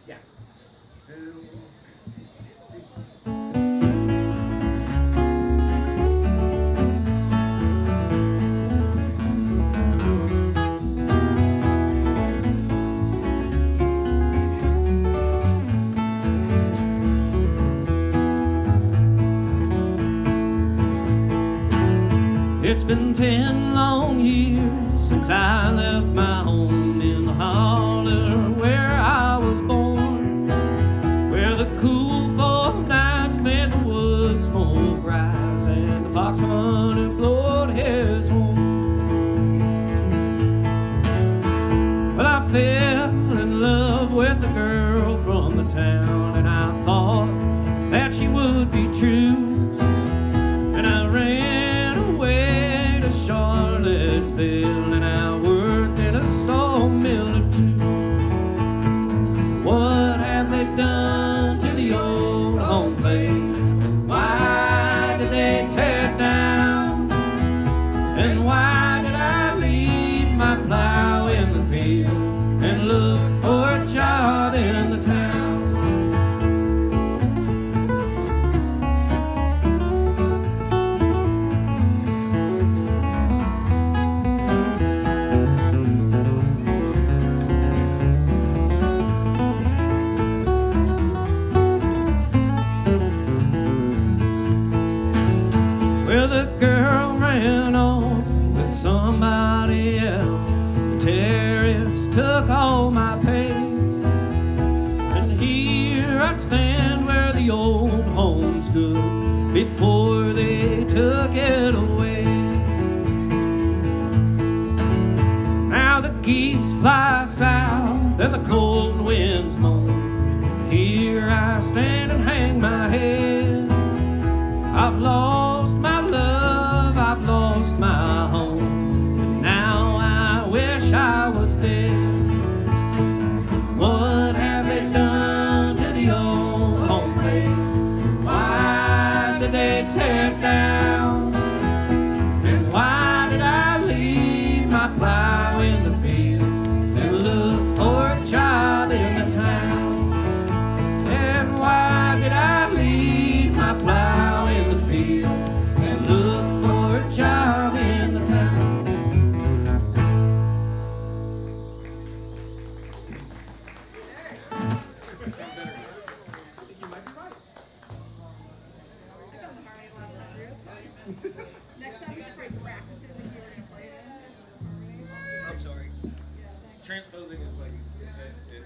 Yeah. It's been 10 long years since I left my home in the holler where I was born, where the cool fall nights made the wood smoke rise and the fox hunter blowed his horn. Well, I fell in love with a girl from the town, and I thought that she would be true. And I ran away to Charlottesville, and I worked in a sawmill or two. What have they done to the old home place? Why did they tear it down? And why did I leave my plow in the field and look for a job in the town? Well, the girl ran off with somebody else. The tariffs took all my pay. And here I stand where the old home stood before they took it away. Now the geese fly south and the cold winds moan. Here I stand and hang my head. I've lost my love, I've lost my home, and now I wish I was dead. What have they done to the old home place? Why did they tear it down? And why did I leave my plow in the field and look for a job in the town? And why did I leave my plow in the field and look for a job in the town? Next time you should practice it when you're going to play it. I'm sorry. Transposing is like, it